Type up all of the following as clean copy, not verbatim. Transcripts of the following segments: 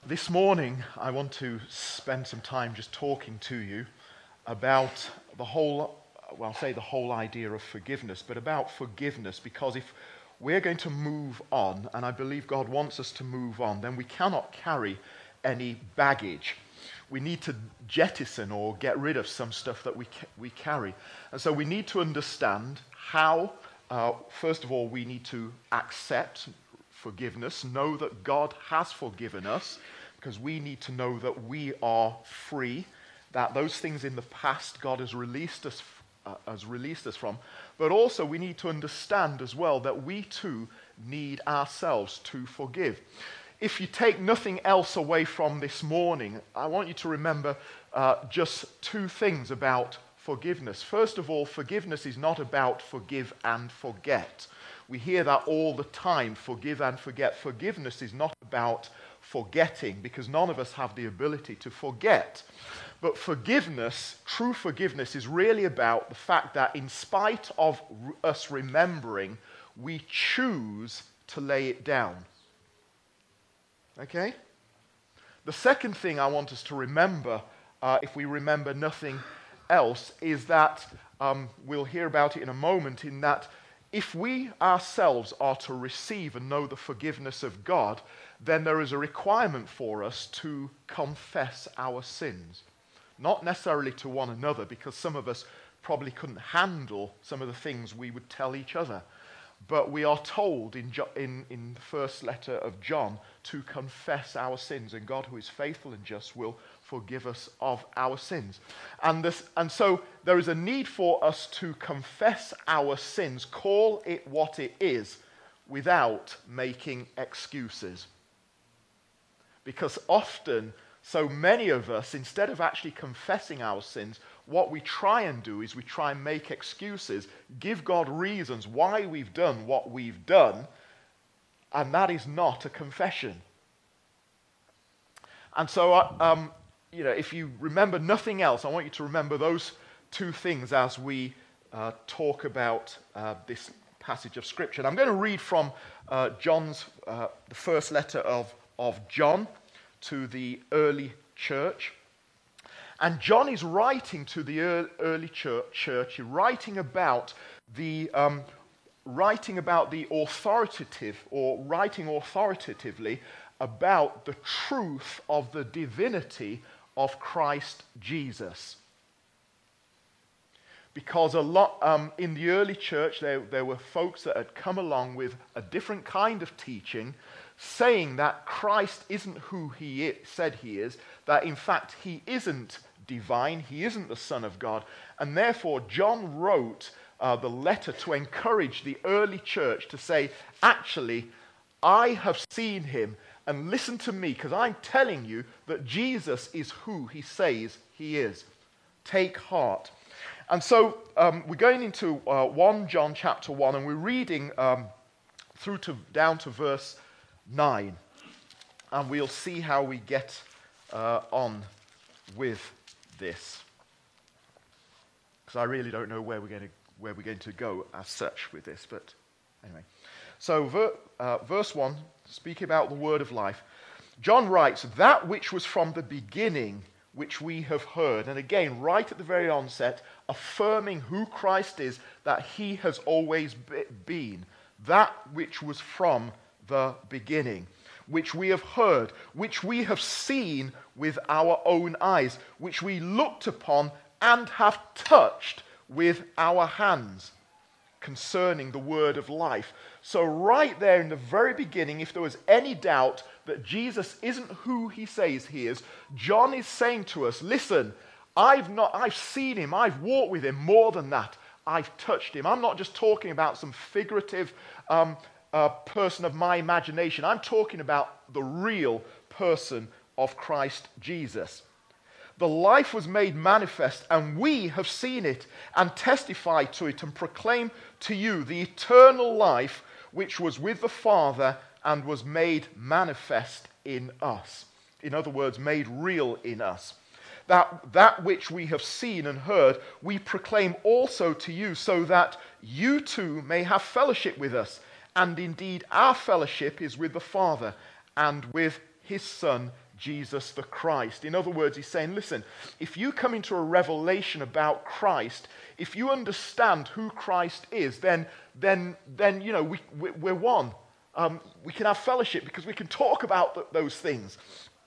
This morning, I want to spend some time just talking to you about I'll say the whole idea of forgiveness, but about forgiveness, because if we're going to move on, and I believe God wants us to move on, then we cannot carry any baggage. We need to jettison or get rid of some stuff that we carry. And so we need to understand how, first of all, we need to accept forgiveness, know that God has forgiven us, because we need to know that we are free, that those things in the past God has released us from. But also we need to understand as well that we too need ourselves to forgive. If you take nothing else away from this morning, I want you to remember just two things about forgiveness. First of all, forgiveness is not about forgive and forget. We hear that all the time, forgive and forget. Forgiveness is not about forgetting, because none of us have the ability to forget. But forgiveness, true forgiveness, is really about the fact that in spite of us remembering, we choose to lay it down. Okay? The second thing I want us to remember, if we remember nothing else, is that we'll hear about it in a moment, in that if we ourselves are to receive and know the forgiveness of God, then there is a requirement for us to confess our sins. Not necessarily to one another, because some of us probably couldn't handle some of the things we would tell each other. But we are told in the first letter of John to confess our sins, and God, who is faithful and just, will forgive us of our sins. And so there is a need for us to confess our sins, call it what it is, without making excuses. Because often, so many of us, instead of actually confessing our sins, what we try and do is we try and make excuses, give God reasons why we've done what we've done, and that is not a confession. And so, if you remember nothing else, I want you to remember those two things as we talk about this passage of Scripture. And I'm going to read from the first letter of John to the early church. And John is writing to the early church, writing about the authoritative, or writing authoritatively about the truth of the divinity of Christ Jesus. Because in the early church, there were folks that had come along with a different kind of teaching, saying that Christ isn't who he said he is, that in fact he isn't divine, he isn't the Son of God, and therefore John wrote the letter to encourage the early church to say, actually, I have seen him, and listen to me, because I'm telling you that Jesus is who he says he is. Take heart. And so we're going into 1 John chapter 1, and we're reading down to verse 9, and we'll see how we get on with this, because I really don't know where we're going to go as such with this. But anyway, so verse 1, speaking about the word of life, John writes, that which was from the beginning, which we have heard. And again, right at the very onset, affirming who Christ is, that he has always been. That which was from the beginning, which we have heard, which we have seen with our own eyes, which we looked upon and have touched with our hands, concerning the word of life. So right there in the very beginning, if there was any doubt that Jesus isn't who he says he is, John is saying to us, listen, I've seen him, I've walked with him. More than that, I've touched him. I'm not just talking about some figurative person of my imagination. I'm talking about the real person of Christ Jesus. The life was made manifest, and we have seen it and testified to it and proclaim to you the eternal life which was with the Father and was made manifest in us. In other words, made real in us. That which we have seen and heard, we proclaim also to you, so that you too may have fellowship with us. And indeed, our fellowship is with the Father and with his Son, Jesus the Christ. In other words, he's saying, listen, if you come into a revelation about Christ, if you understand who Christ is, then you know, we're one. We can have fellowship because we can talk about those things.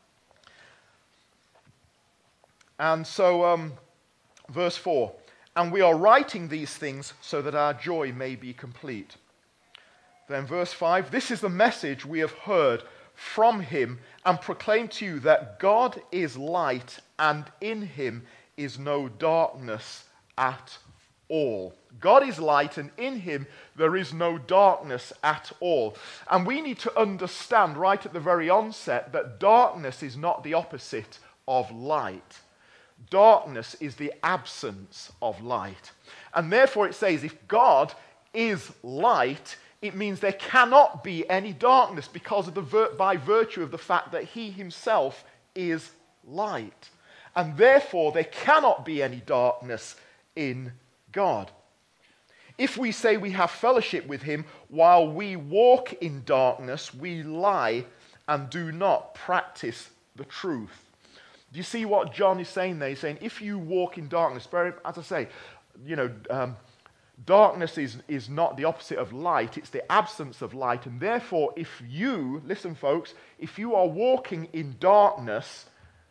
And so, verse 4, and we are writing these things so that our joy may be complete. Then verse 5, this is the message we have heard from him and proclaim to you, that God is light and in him is no darkness at all. God is light and in him there is no darkness at all. And we need to understand right at the very onset that darkness is not the opposite of light. Darkness is the absence of light. And therefore it says if God is light, it means there cannot be any darkness because of by virtue of the fact that he himself is light. And therefore there cannot be any darkness in God. If we say we have fellowship with him while we walk in darkness, we lie and do not practice the truth. Do you see what John is saying there? He's saying if you walk in darkness, as I say, you know, darkness is not the opposite of light, it's the absence of light. And therefore, if you, listen folks, if you are walking in darkness,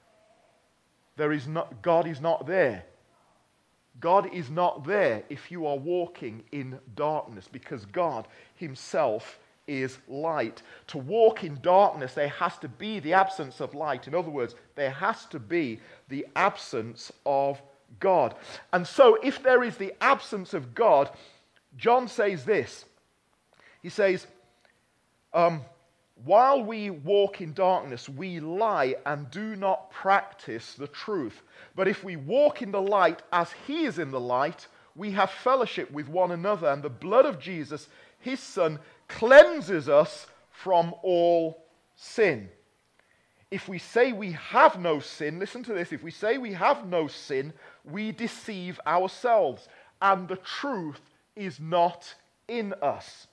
God is not there. God is not there if you are walking in darkness, because God himself is light. To walk in darkness, there has to be the absence of light. In other words, there has to be the absence of God. And so if there is the absence of God, John says this. He says, while we walk in darkness, we lie and do not practice the truth. But if we walk in the light as he is in the light, we have fellowship with one another, and the blood of Jesus, his Son, cleanses us from all sin. If we say we have no sin, listen to this, if we say we have no sin, we deceive ourselves, and the truth is not in us.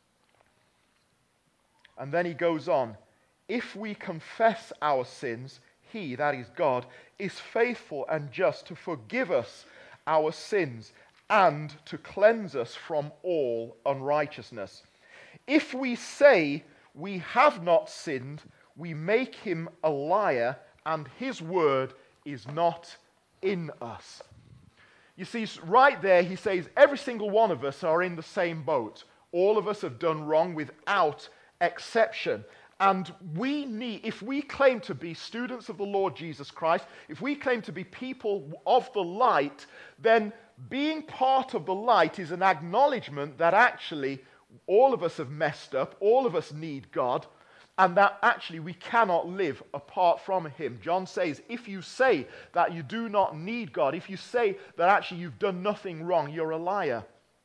And then he goes on, if we confess our sins, he, that is God, is faithful and just to forgive us our sins and to cleanse us from all unrighteousness. If we say we have not sinned, we make him a liar, and his word is not in us. You see, right there he says every single one of us are in the same boat. All of us have done wrong without exception. And we need, if we claim to be students of the Lord Jesus Christ, if we claim to be people of the light, then being part of the light is an acknowledgement that actually all of us have messed up, all of us need God, and that actually we cannot live apart from him. John says, if you say that you do not need God, if you say that actually you've done nothing wrong, you're a liar.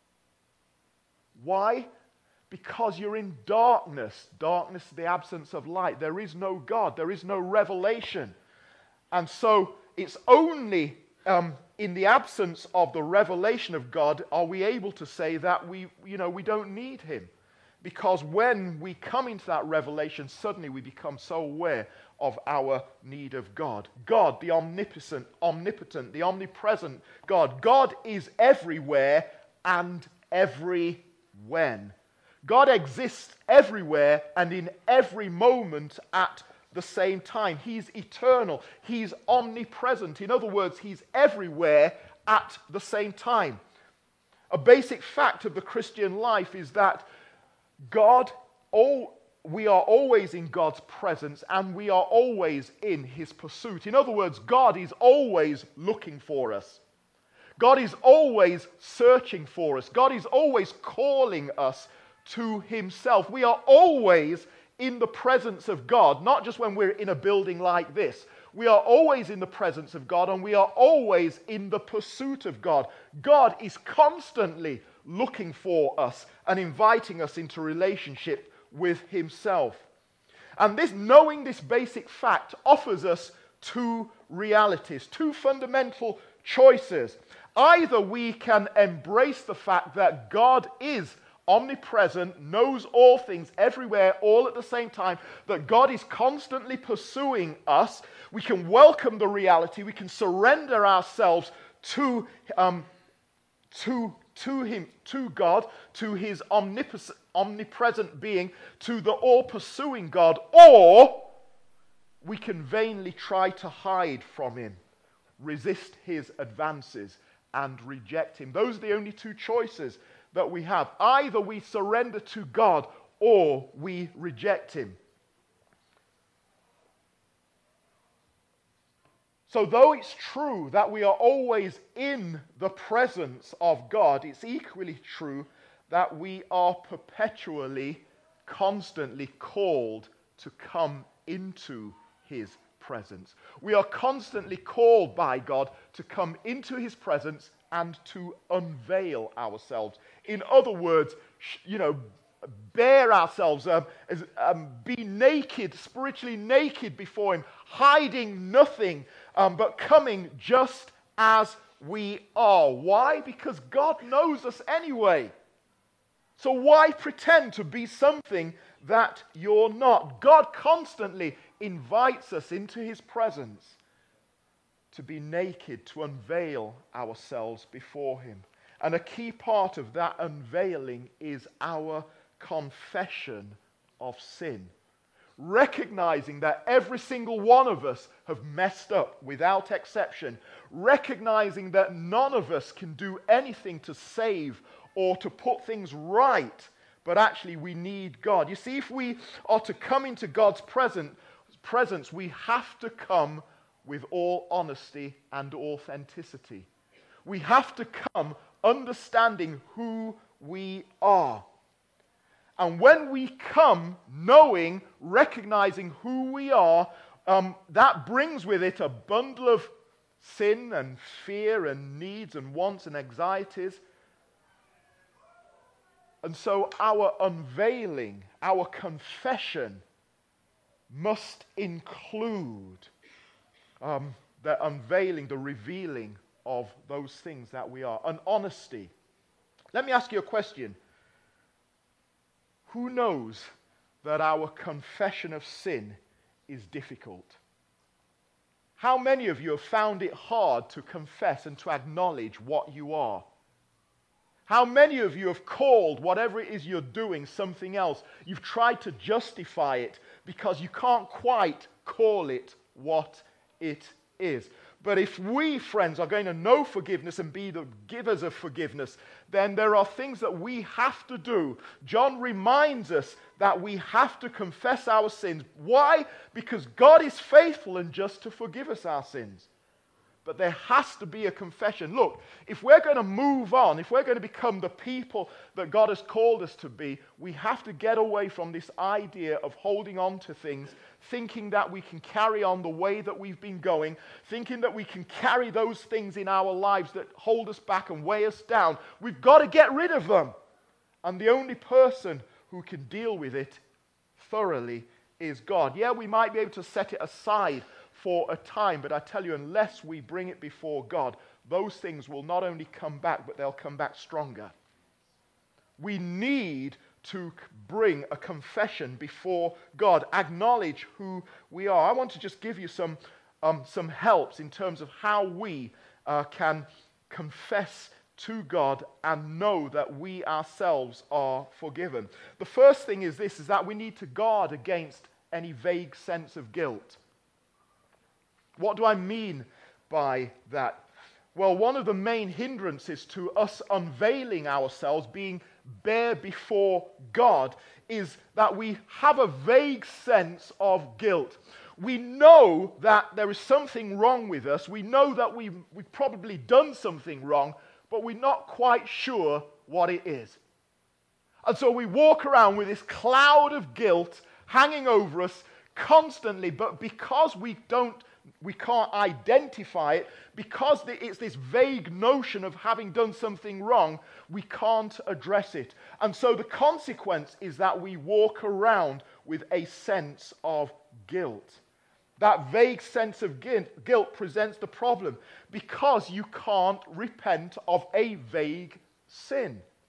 Why? Because you're in darkness. Darkness is the absence of light. There is no God. There is no revelation. And so it's only in the absence of the revelation of God are we able to say that we don't need him. Because when we come into that revelation, suddenly we become so aware of our need of God. God, the omnipotent, the omnipresent God. God is everywhere and everywhen. God exists everywhere and in every moment at the same time. He's eternal. He's omnipresent. In other words, he's everywhere at the same time. A basic fact of the Christian life is that we are always in God's presence and we are always in his pursuit. In other words, God is always looking for us. God is always searching for us. God is always calling us to himself. We are always in the presence of God, not just when we're in a building like this. We are always in the presence of God, and we are always in the pursuit of God. God is constantly looking for us and inviting us into relationship with himself. And knowing this basic fact offers us two realities, two fundamental choices. Either we can embrace the fact that God is omnipresent, knows all things, everywhere, all at the same time, that God is constantly pursuing us, we can welcome the reality, we can surrender ourselves to Him, to God, to His omnipresent being, to the all-pursuing God, or we can vainly try to hide from Him, resist His advances, and reject Him. Those are the only two choices that we have. Either we surrender to God or we reject Him. So though it's true that we are always in the presence of God, it's equally true that we are perpetually, constantly called to come into His presence. We are constantly called by God to come into His presence and to unveil ourselves. In other words, bare ourselves, be naked, spiritually naked before Him, hiding nothing, but coming just as we are. Why? Because God knows us anyway. So why pretend to be something that you're not? God constantly invites us into His presence to be naked, to unveil ourselves before Him. And a key part of that unveiling is our confession of sin. Recognizing that every single one of us have messed up without exception. Recognizing that none of us can do anything to save or to put things right, but actually we need God. You see, if we are to come into God's presence, we have to come with all honesty and authenticity. We have to come understanding who we are. And when we come knowing, recognizing who we are, that brings with it a bundle of sin and fear and needs and wants and anxieties. And so our unveiling, our confession must include the unveiling, the revealing of those things that we are. An honesty. Let me ask you a question. Who knows that our confession of sin is difficult? How many of you have found it hard to confess and to acknowledge what you are? How many of you have called whatever it is you're doing something else? You've tried to justify it because you can't quite call it what it is. But if we, friends, are going to know forgiveness and be the givers of forgiveness, then there are things that we have to do. John reminds us that we have to confess our sins. Why? Because God is faithful and just to forgive us our sins. But there has to be a confession. Look, if we're going to move on, if we're going to become the people that God has called us to be, we have to get away from this idea of holding on to things, thinking that we can carry on the way that we've been going, thinking that we can carry those things in our lives that hold us back and weigh us down. We've got to get rid of them. And the only person who can deal with it thoroughly is God. Yeah, we might be able to set it aside for a time, but I tell you, unless we bring it before God, those things will not only come back, but they'll come back stronger. We need to bring a confession before God, acknowledge who we are. I want to just give you some helps in terms of how we can confess to God and know that we ourselves are forgiven. The first thing is this, is that we need to guard against any vague sense of guilt. What do I mean by that? Well, one of the main hindrances to us unveiling ourselves, being bare before God, is that we have a vague sense of guilt. We know that there is something wrong with us. We know that we've probably done something wrong, but we're not quite sure what it is. And so we walk around with this cloud of guilt hanging over us constantly, but because we can't identify it, because it's this vague notion of having done something wrong, we can't address it. And so the consequence is that we walk around with a sense of guilt. That vague sense of guilt presents the problem because you can't repent of a vague sin.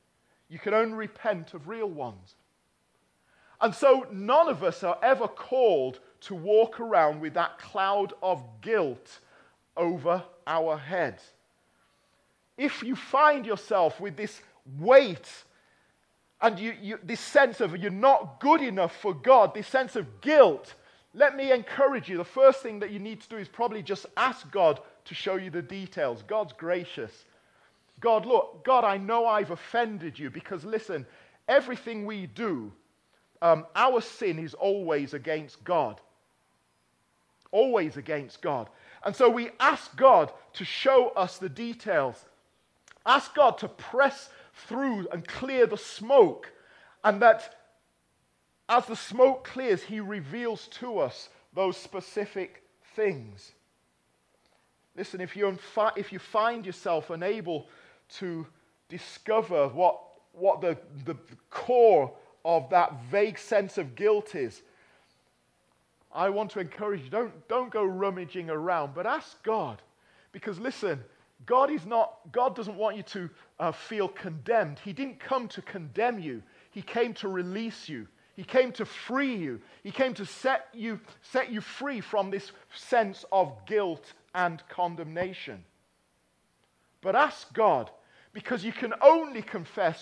You can only repent of real ones. And so none of us are ever called to walk around with that cloud of guilt over our heads. If you find yourself with this weight and this sense of you're not good enough for God, this sense of guilt, let me encourage you. The first thing that you need to do is probably just ask God to show you the details. God's gracious. God, look, God, I know I've offended you because, listen, everything we do, our sin is always against God. Always against God. And so we ask God to show us the details. Ask God to press through and clear the smoke, and that as the smoke clears, he reveals to us those specific things. Listen, if you find yourself unable to discover what the core of that vague sense of guilt is, I want to encourage you, don't go rummaging around, but ask God. Because listen, God doesn't want you to feel condemned. He didn't come to condemn you. He came to release you. He came to free you. He came to set you free from this sense of guilt and condemnation. But ask God, because we can only confess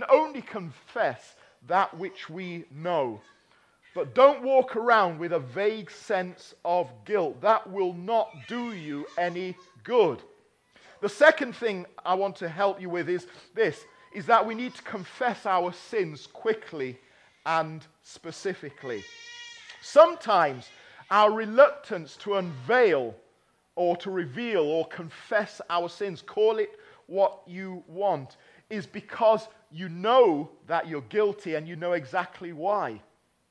that which we know. But don't walk around with a vague sense of guilt. That will not do you any good. The second thing I want to help you with is this, is that we need to confess our sins quickly and specifically. Sometimes our reluctance to unveil or to reveal or confess our sins, call it what you want, is because you know that you're guilty and you know exactly why.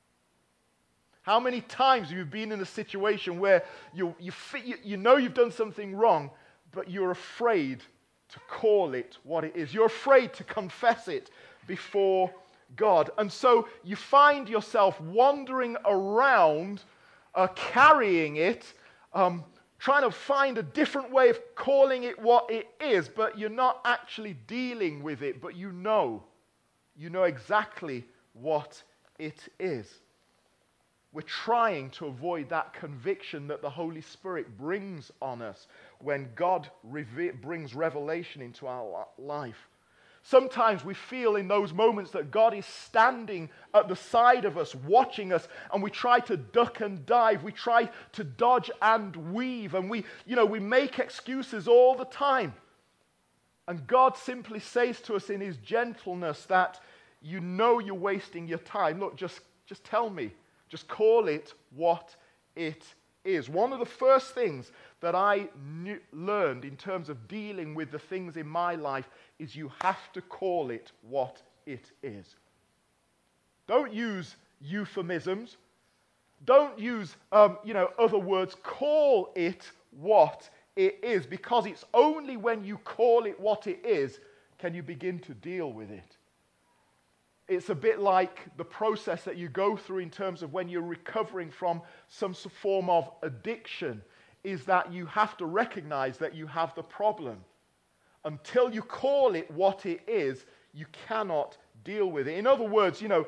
How many times have you been in a situation where you know you've done something wrong, but you're afraid to call it what it is? You're afraid to confess it before God. And so you find yourself wandering around, carrying it, trying to find a different way of calling it what it is, but you're not actually dealing with it, but you know exactly what it is. We're trying to avoid that conviction that the Holy Spirit brings on us when God brings revelation into our life. Sometimes we feel in those moments that God is standing at the side of us, watching us, and we try to duck and dive. We try to dodge and weave, and we make excuses all the time. And God simply says to us in his gentleness that you know you're wasting your time. Look, just tell me. Just call it what it is. One of the first things that I learned in terms of dealing with the things in my life is you have to call it what it is. Don't use euphemisms. Don't use other words. Call it what it is, because it's only when you call it what it is can you begin to deal with it. It's a bit like the process that you go through in terms of when you're recovering from some form of addiction, is that you have to recognize that you have the problem. Until you call it what it is, you cannot deal with it. In other words, don't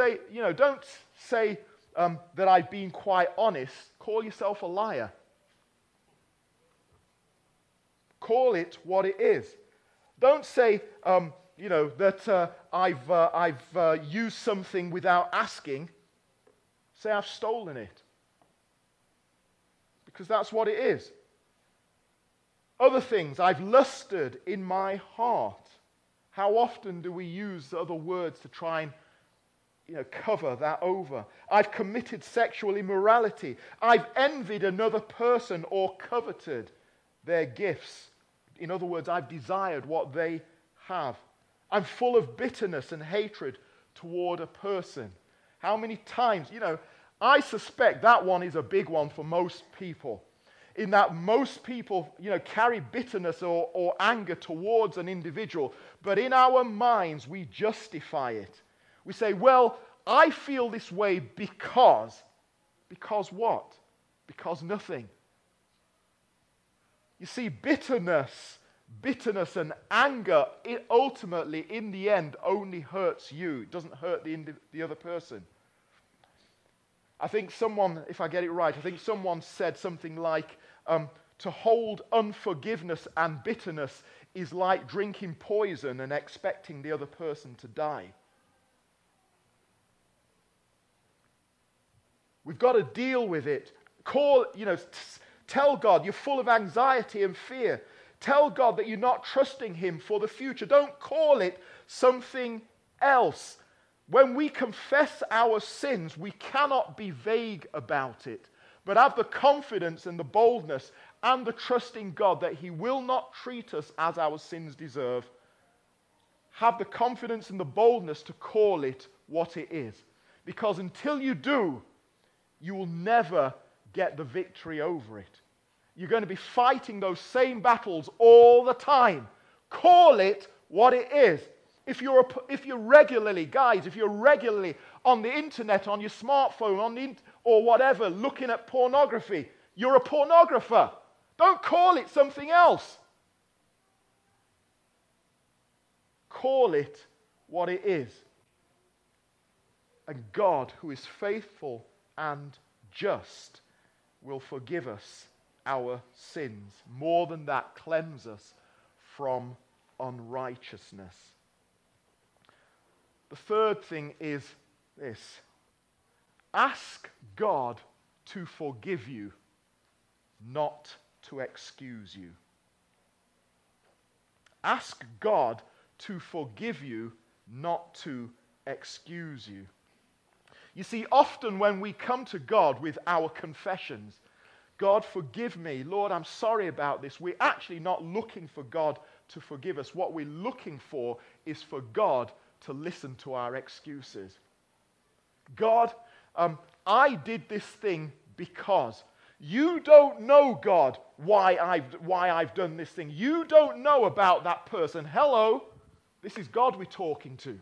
say that I've been quite honest. Call yourself a liar. Call it what it is. Don't say, that I've used something without asking. Say I've stolen it. Because that's what it is. Other things, I've lusted in my heart. How often do we use other words to try and cover that over? I've committed sexual immorality. I've envied another person or coveted their gifts. In other words, I've desired what they have. I'm full of bitterness and hatred toward a person. How many times, I suspect that one is a big one for most people. In that most people, carry bitterness or anger towards an individual. But in our minds, we justify it. We say, well, I feel this way because. Because what? Because nothing. You see, bitterness bitterness and anger, it ultimately, in the end, only hurts you. It doesn't hurt the other person. I think someone, if I get it right, I think someone said something like, to hold unforgiveness and bitterness is like drinking poison and expecting the other person to die. We've got to deal with it. Tell God you're full of anxiety and fear. Tell God that you're not trusting Him for the future. Don't call it something else. When we confess our sins, we cannot be vague about it, but have the confidence and the boldness and the trust in God that He will not treat us as our sins deserve. Have the confidence and the boldness to call it what it is. Because until you do, you will never get the victory over it. You're going to be fighting those same battles all the time. Call it what it is. If you're regularly on the internet, on your smartphone, or whatever, looking at pornography, you're a pornographer. Don't call it something else. Call it what it is. And God, who is faithful and just, will forgive us our sins. More than that, cleanse us from unrighteousness. The third thing is this. Ask God to forgive you, not to excuse you. Ask God to forgive you, not to excuse you. You see, often when we come to God with our confessions, God, forgive me, Lord, I'm sorry about this, we're actually not looking for God to forgive us. What we're looking for is for God to listen to our excuses. God, I did this thing because. You don't know, God, why I've done this thing. You don't know about that person. Hello, this is God we're talking to.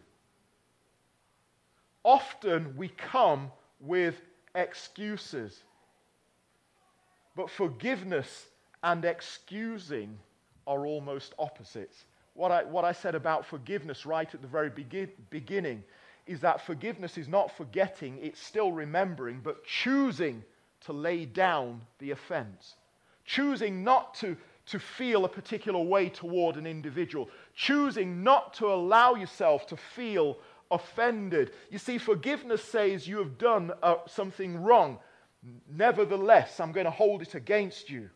Often we come with excuses. But forgiveness and excusing are almost opposites. What I said about forgiveness right at the very beginning is that forgiveness is not forgetting, it's still remembering, but choosing to lay down the offense. Choosing not to feel a particular way toward an individual. Choosing not to allow yourself to feel offended. You see, forgiveness says you have done something wrong. Nevertheless, I'm going to hold it against you.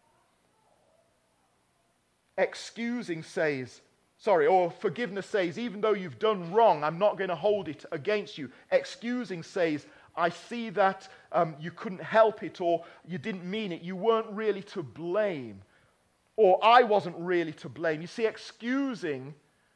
Forgiveness says, even though you've done wrong, I'm not going to hold it against you. Excusing says, I see that you couldn't help it, or you didn't mean it. You weren't really to blame, or I wasn't really to blame. You see, excusing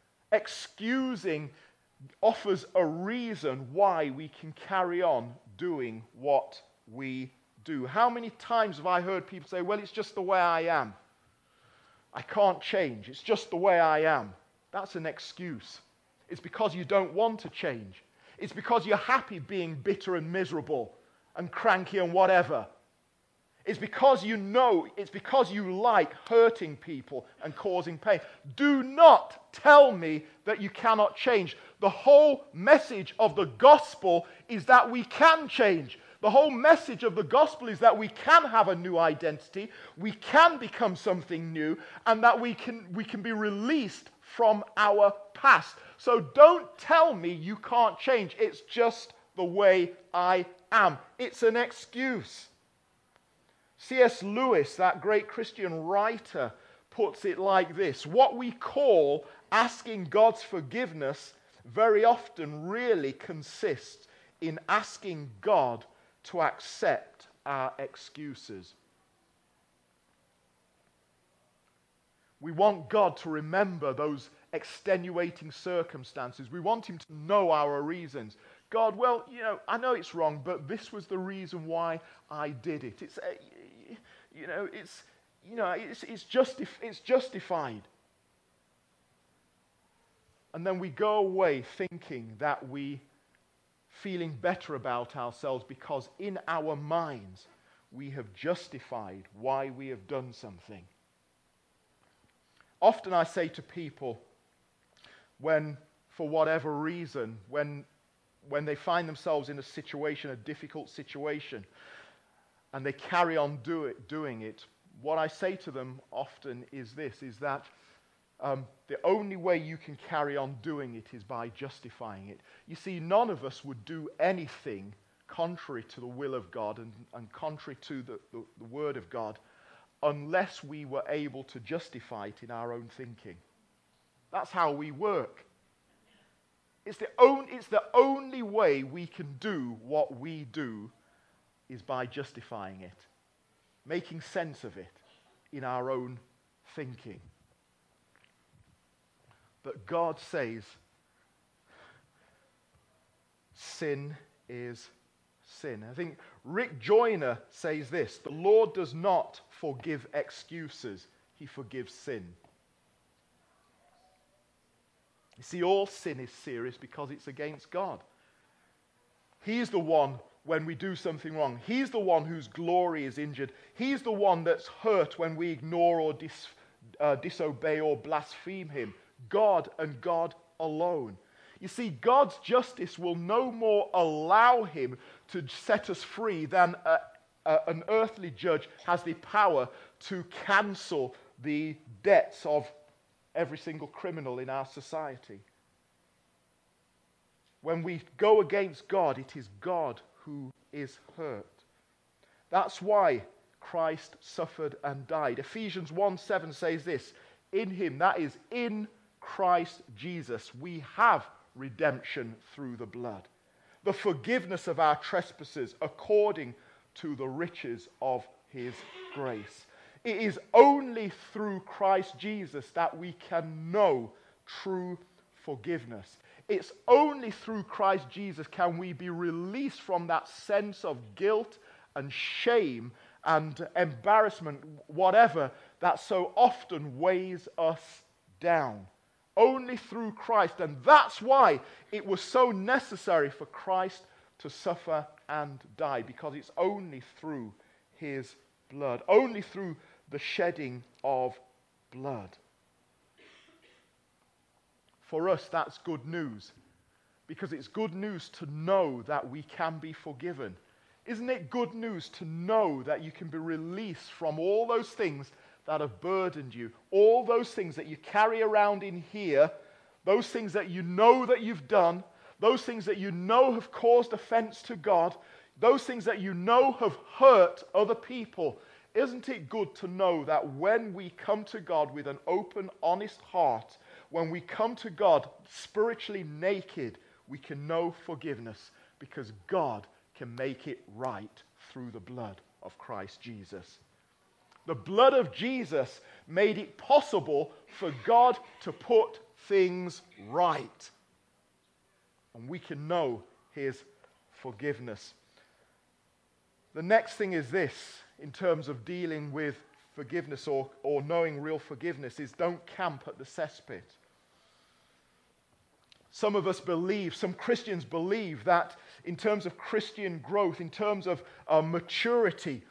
offers a reason why we can carry on doing what we do. How many times have I heard people say, well, it's just the way I am. I can't change. It's just the way I am. That's an excuse. It's because you don't want to change. It's because you're happy being bitter and miserable and cranky and whatever. It's because you like hurting people and causing pain. Do not tell me that you cannot change. The whole message of the gospel is that we can change. The whole message of the gospel is that we can have a new identity, we can become something new, and that we can be released from our past. So don't tell me you can't change. It's just the way I am. It's an excuse. C.S. Lewis, that great Christian writer, puts it like this. What we call asking God's forgiveness very often really consists in asking God to accept our excuses. We want God to remember those extenuating circumstances. We want Him to know our reasons. God, well, I know it's wrong, but this was the reason why I did it. It's justified. And then we go away thinking that we feeling better about ourselves because in our minds we have justified why we have done something. Often I say to people, when, for whatever reason, when they find themselves in a difficult situation, and they carry on doing it, what I say to them often is this, is that the only way you can carry on doing it is by justifying it. You see, none of us would do anything contrary to the will of God and contrary to the Word of God unless we were able to justify it in our own thinking. That's how we work. It's the only way we can do what we do is by justifying it, making sense of it in our own thinking. But God says, sin is sin. I think Rick Joyner says this: the Lord does not forgive excuses, he forgives sin. You see, all sin is serious because it's against God. He's the one, when we do something wrong, he's the one whose glory is injured. He's the one that's hurt when we ignore or disobey or blaspheme him. God and God alone. You see, God's justice will no more allow him to set us free than an earthly judge has the power to cancel the debts of every single criminal in our society. When we go against God, it is God who is hurt. That's why Christ suffered and died. Ephesians 1:7 says this: in him, that is, in Christ Jesus, we have redemption through the blood, the forgiveness of our trespasses according to the riches of his grace. It is only through Christ Jesus that we can know true forgiveness. It's only through Christ Jesus can we be released from that sense of guilt and shame and embarrassment, whatever, that so often weighs us down. Only through Christ. And that's why it was so necessary for Christ to suffer and die, because it's only through his blood, only through the shedding of blood. For us, that's good news, because it's good news to know that we can be forgiven. Isn't it good news to know that you can be released from all those things that have burdened you, all those things that you carry around in here, those things that you know that you've done, those things that you know have caused offense to God, those things that you know have hurt other people. Isn't it good to know that when we come to God with an open, honest heart, when we come to God spiritually naked, we can know forgiveness, because God can make it right through the blood of Christ Jesus. The blood of Jesus made it possible for God to put things right. And we can know his forgiveness. The next thing is this, in terms of dealing with forgiveness or knowing real forgiveness, is don't camp at the cesspit. Some of us believe, some Christians believe, that in terms of Christian growth, in terms of maturity,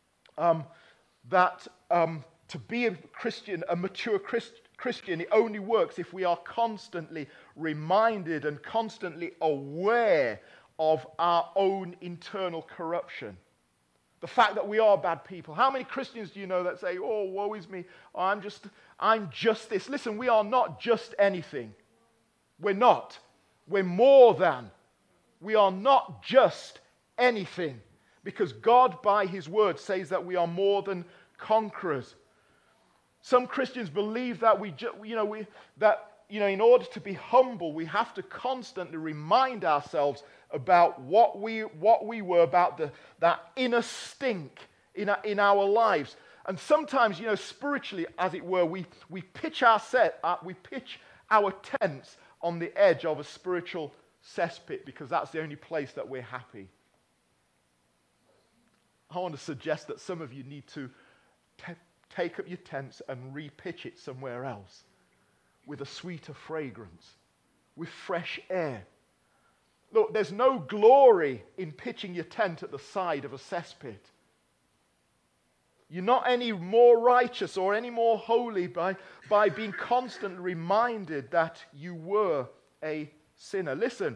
that to be a Christian, a mature Christian, it only works if we are constantly reminded and constantly aware of our own internal corruption. The fact that we are bad people. How many Christians do you know that say, oh, woe is me, oh, I'm just this. Listen, we are not just anything. We're not. We're more than. We are not just anything. Because God, by his word, says that we are more than conquerors. Some Christians believe that in order to be humble, we have to constantly remind ourselves about what we were, about that inner stink in our lives. And sometimes, spiritually, as it were, we pitch our tents on the edge of a spiritual cesspit, because that's the only place that we're happy. I want to suggest that some of you need to take up your tents and repitch it somewhere else, with a sweeter fragrance, with fresh air. Look, there's no glory in pitching your tent at the side of a cesspit. You're not any more righteous or any more holy by being constantly reminded that you were a sinner. Listen,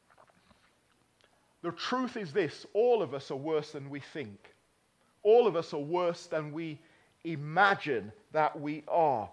the truth is this: all of us are worse than we think. All of us are worse than we imagine that we are.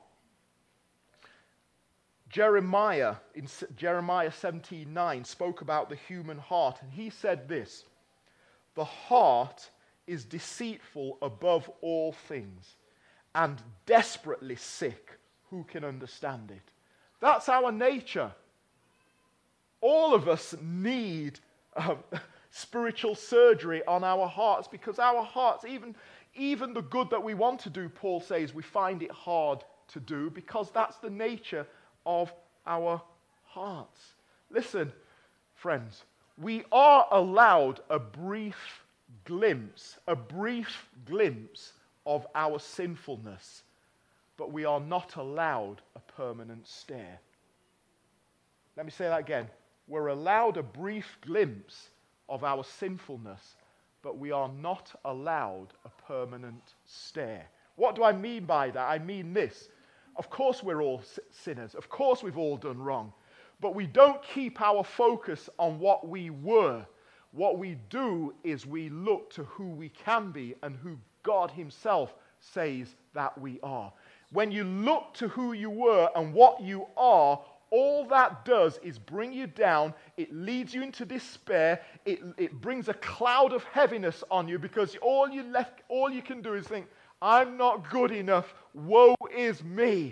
Jeremiah, in Jeremiah 17:9, spoke about the human heart, and he said this: the heart is deceitful above all things and desperately sick. Who can understand it? That's our nature. All of us need spiritual surgery on our hearts, because our hearts, even the good that we want to do, Paul says, we find it hard to do because that's the nature of our hearts. Listen, friends, we are allowed a brief glimpse of our sinfulness, but we are not allowed a permanent stare. Let me say that again. We're allowed a brief glimpse of our sinfulness, but we are not allowed a permanent stare. What do I mean by that? I mean this. Of course we're all sinners. Of course we've all done wrong. But we don't keep our focus on what we were. What we do is we look to who we can be and who God himself says that we are. When you look to who you were and what you are, all that does is bring you down. It leads you into despair. It brings a cloud of heaviness on you, because all you can do is think, I'm not good enough. Woe is me.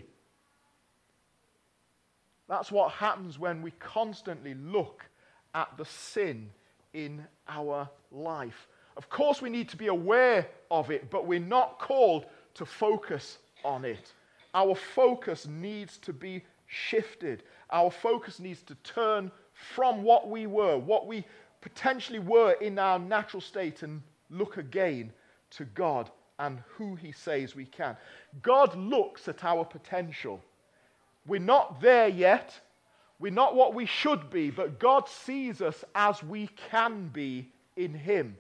That's what happens when we constantly look at the sin in our life. Of course, we need to be aware of it, but we're not called to focus on it. Our focus needs to be shifted. Our focus needs to turn from what we were, what we potentially were in our natural state, and look again to God and who he says we can. God looks at our potential. We're not there yet. We're not what we should be, but God sees us as we can be in him.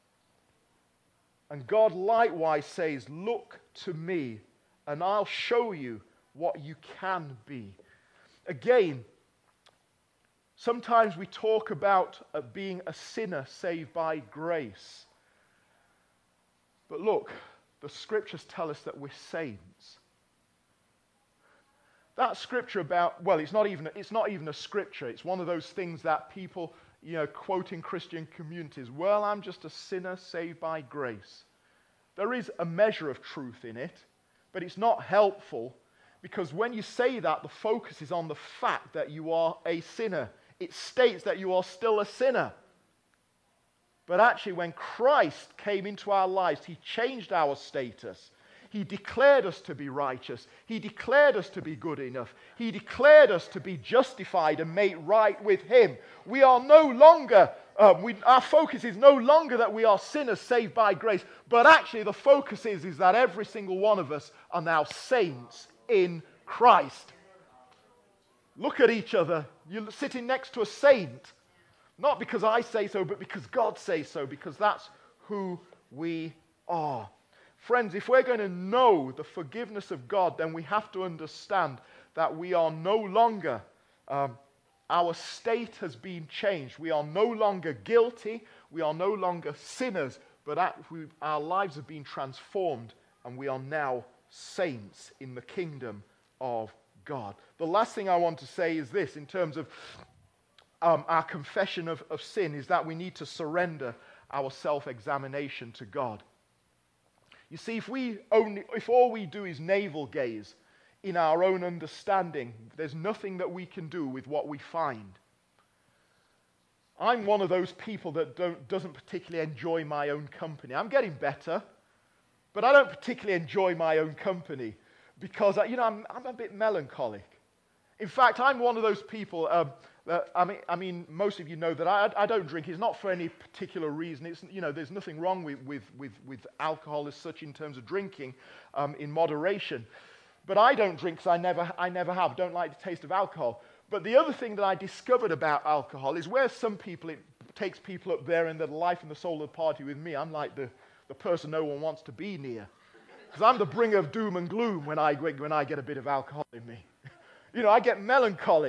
And God likewise says, look to me and I'll show you what you can be. Again, sometimes we talk about being a sinner saved by grace. But look, the scriptures tell us that we're saints. That scripture about, well, it's not even a scripture. It's one of those things that people, quote in Christian communities. Well, I'm just a sinner saved by grace. There is a measure of truth in it, but it's not helpful, because when you say that, the focus is on the fact that you are a sinner. It states that you are still a sinner. But actually, when Christ came into our lives, he changed our status. He declared us to be righteous. He declared us to be good enough. He declared us to be justified and made right with him. We are no longer, our focus is no longer that we are sinners saved by grace, but actually the focus is that every single one of us are now saints in Christ. Look at each other. You're sitting next to a saint. Not because I say so, but because God says so, because that's who we are. Friends, if we're going to know the forgiveness of God, then we have to understand that we are no longer, our state has been changed. We are no longer guilty. We are no longer sinners, but our lives have been transformed, and we are now saints in the kingdom of God. The last thing I want to say is this, in terms of our confession of sin, is that we need to surrender our self-examination to God. You see, if all we do is navel gaze in our own understanding, there's nothing that we can do with what we find. I'm one of those people that doesn't particularly enjoy my own company. I'm getting better, but I don't particularly enjoy my own company because, I'm a bit melancholic. In fact, I'm one of those people. Most of you know that I don't drink. It's not for any particular reason. It's, there's nothing wrong with alcohol as such in terms of drinking in moderation. But I don't drink because I never have. Don't like the taste of alcohol. But the other thing that I discovered about alcohol is where some people, it takes people up there in the life and the soul of the party with me. I'm like the person no one wants to be near. Because I'm the bringer of doom and gloom when I get a bit of alcohol in me. I get melancholy,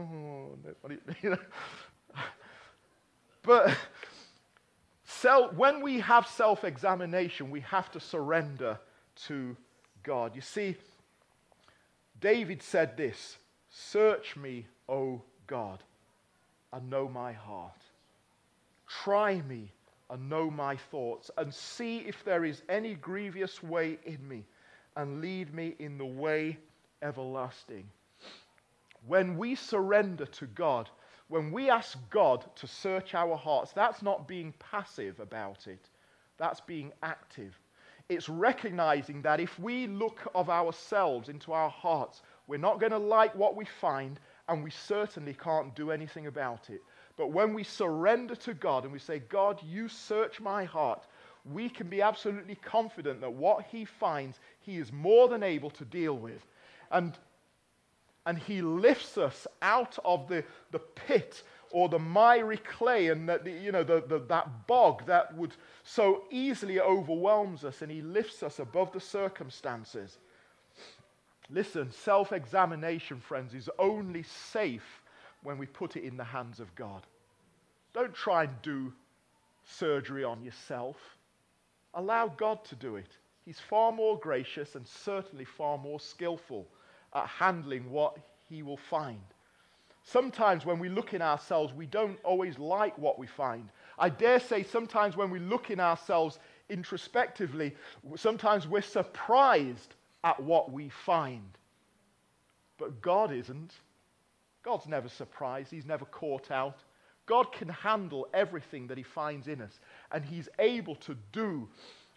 But when we have self-examination, we have to surrender to God. You see, David said this, "Search me, O God, and know my heart. Try me and know my thoughts, and see if there is any grievous way in me, and lead me in the way everlasting." When we surrender to God, when we ask God to search our hearts, that's not being passive about it. That's being active. It's recognizing that if we look of ourselves into our hearts, we're not going to like what we find, and we certainly can't do anything about it. But when we surrender to God and we say, "God, you search my heart," we can be absolutely confident that what he finds, he is more than able to deal with. And he lifts us out of the pit or the miry clay and that bog that would so easily overwhelms us, and he lifts us above the circumstances. Listen, self-examination, friends, is only safe when we put it in the hands of God. Don't try and do surgery on yourself. Allow God to do it. He's far more gracious and certainly far more skillful at handling what he will find. Sometimes when we look in ourselves, we don't always like what we find. I dare say sometimes when we look in ourselves introspectively, sometimes we're surprised at what we find. But God isn't. God's never surprised. He's never caught out. God can handle everything that he finds in us. And he's able to do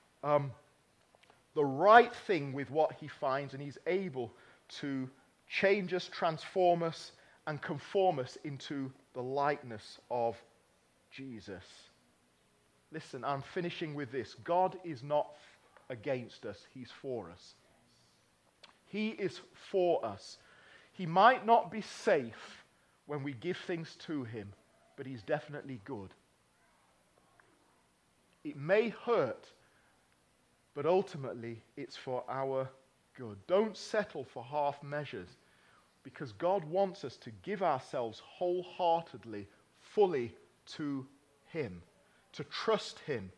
the right thing with what he finds. And he's able to change us, transform us, and conform us into the likeness of Jesus. Listen, I'm finishing with this. God is not against us. He's for us. He is for us. He might not be safe when we give things to him, but he's definitely good. It may hurt, but ultimately it's for our good. Don't settle for half measures, because God wants us to give ourselves wholeheartedly, fully to him, to trust him.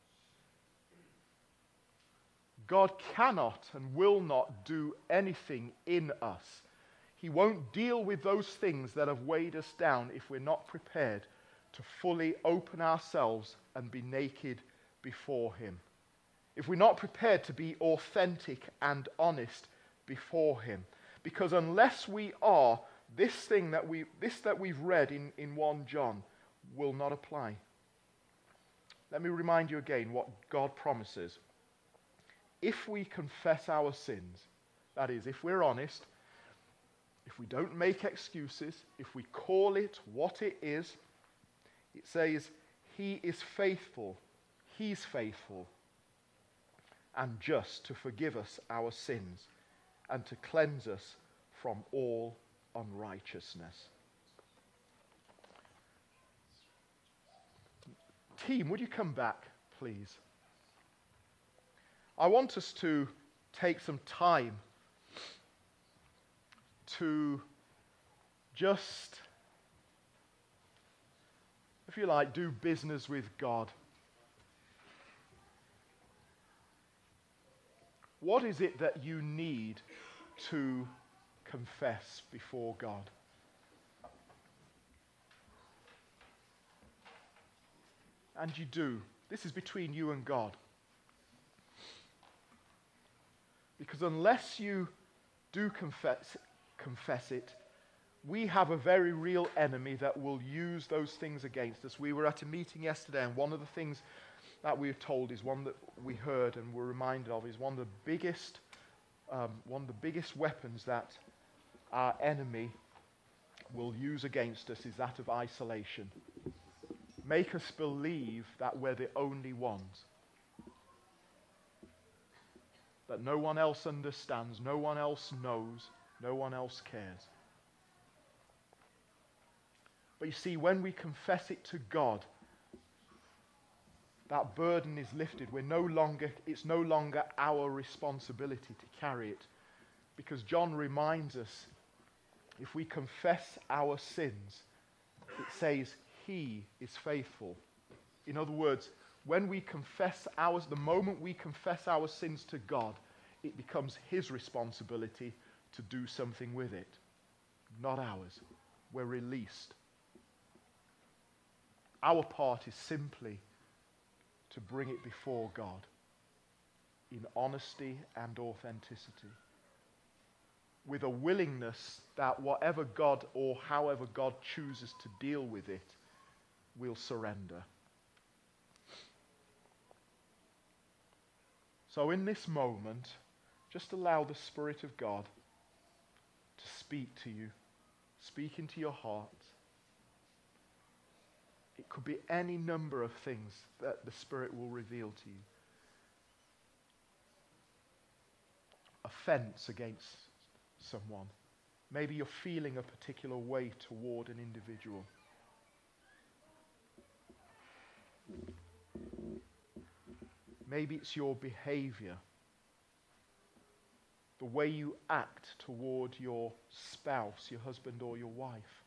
God cannot and will not do anything in us. He won't deal with those things that have weighed us down if we're not prepared to fully open ourselves and be naked before him. If we're not prepared to be authentic and honest before him. Because unless we are, this that we've read in 1 John will not apply. Let me remind you again what God promises. If we confess our sins, that is, if we're honest, if we don't make excuses, if we call it what it is, it says, he is faithful, he's faithful and just to forgive us our sins and to cleanse us from all unrighteousness. Team, would you come back, please? I want us to take some time to just, if you like, do business with God. What is it that you need to confess before God? And you do. This is between you and God. Because unless you do confess it, we have a very real enemy that will use those things against us. We were at a meeting yesterday, and one of the things that we were told is one that we heard and were reminded of is one of the biggest weapons that our enemy will use against us is that of isolation. Make us believe that we're the only ones. That no one else understands, no one else knows, no one else cares. But you see, when we confess it to God, That burden is lifted. It's no longer our responsibility to carry it. Because John reminds us, if we confess our sins, it says he is faithful. In other words, when we confess the moment we confess our sins to God, it becomes his responsibility to do something with it, not ours. We're released. Our part is simply to bring it before God in honesty and authenticity, with a willingness that whatever God or however God chooses to deal with it, we'll surrender. So in this moment, just allow the Spirit of God to speak to you, speak into your heart. It could be any number of things that the Spirit will reveal to you. Offense against someone. Maybe you're feeling a particular way toward an individual. Maybe it's your behavior, the way you act toward your spouse, your husband or your wife.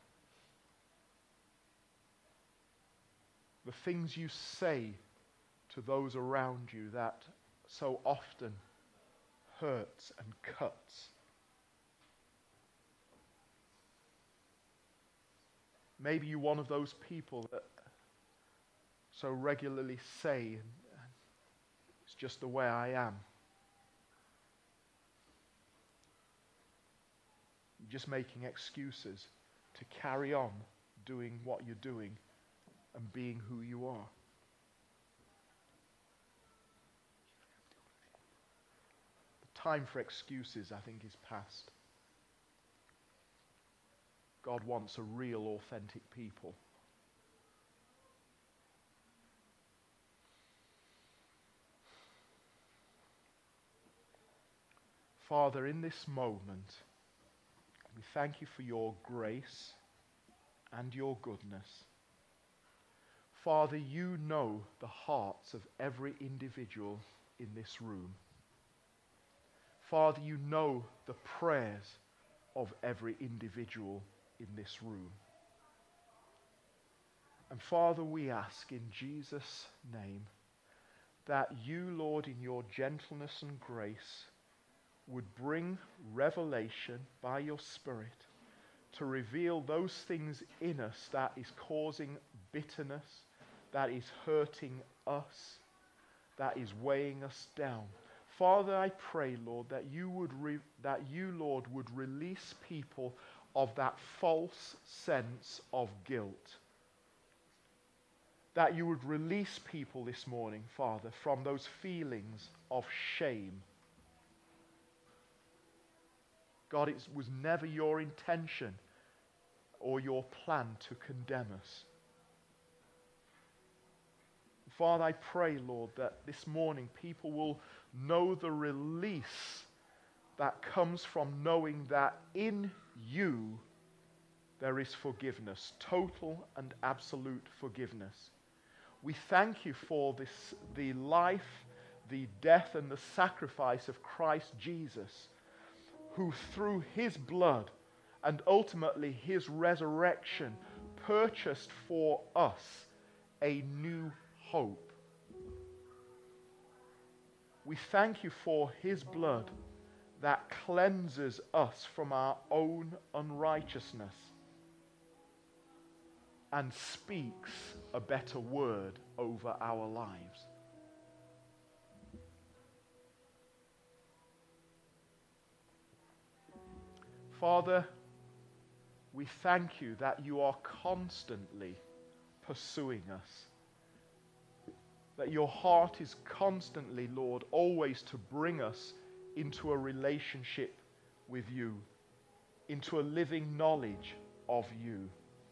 The things you say to those around you that so often hurts and cuts. Maybe you're one of those people that so regularly say, it's just the way I am. You're just making excuses to carry on doing what you're doing and being who you are. The time for excuses, I think, is past. God wants a real, authentic people. Father, in this moment, we thank you for your grace and your goodness. Father, you know the hearts of every individual in this room. Father, you know the prayers of every individual in this room. And Father, we ask in Jesus' name that you, Lord, in your gentleness and grace, would bring revelation by your Spirit to reveal those things in us that is causing bitterness, that is hurting us, that is weighing us down. Father, I pray, Lord, that you, Lord, would release people of that false sense of guilt. That you would release people this morning, Father, from those feelings of shame. God, it was never your intention or your plan to condemn us. Father, I pray, Lord, that this morning people will know the release that comes from knowing that in you there is forgiveness, total and absolute forgiveness. We thank you for this, the life, the death, and the sacrifice of Christ Jesus, who through his blood and ultimately his resurrection purchased for us a new hope. We thank you for his blood that cleanses us from our own unrighteousness and speaks a better word over our lives. Father, we thank you that you are constantly pursuing us. That your heart is constantly, Lord, always to bring us into a relationship with you, into a living knowledge of you.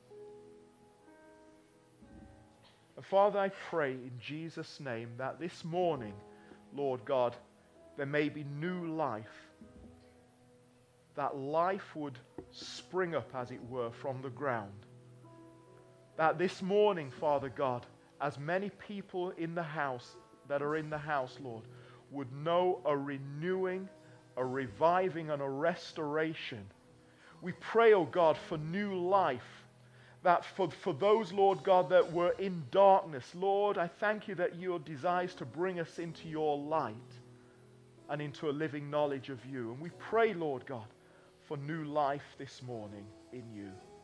And Father, I pray in Jesus' name that this morning, Lord God, there may be new life. That life would spring up, as it were, from the ground. That this morning, Father God, as many people in the house that are in the house, Lord, would know a renewing, a reviving, and a restoration. We pray, oh God, for new life. That for those, Lord God, that were in darkness, Lord, I thank you that your desires to bring us into your light and into a living knowledge of you. And we pray, Lord God, for new life this morning in you.